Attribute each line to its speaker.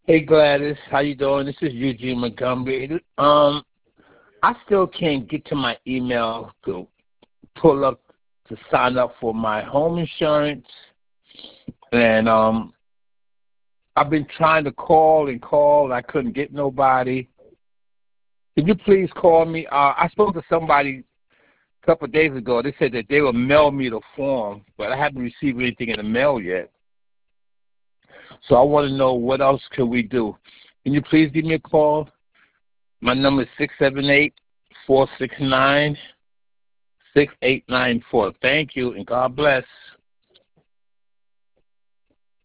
Speaker 1: Hey Gladys, how you doing? This is Eugene Montgomery. I still can't get to my email to pull up to sign up for my home insurance, and I've been trying to call and call, and I couldn't get nobody. Can you please call me? I spoke to somebody a couple of days ago. They said that they will mail me the form, but I haven't received anything in the mail yet. So I want to know what else can we do. Can you please give me a call? My number is 678-469-6894. Thank you, and God bless.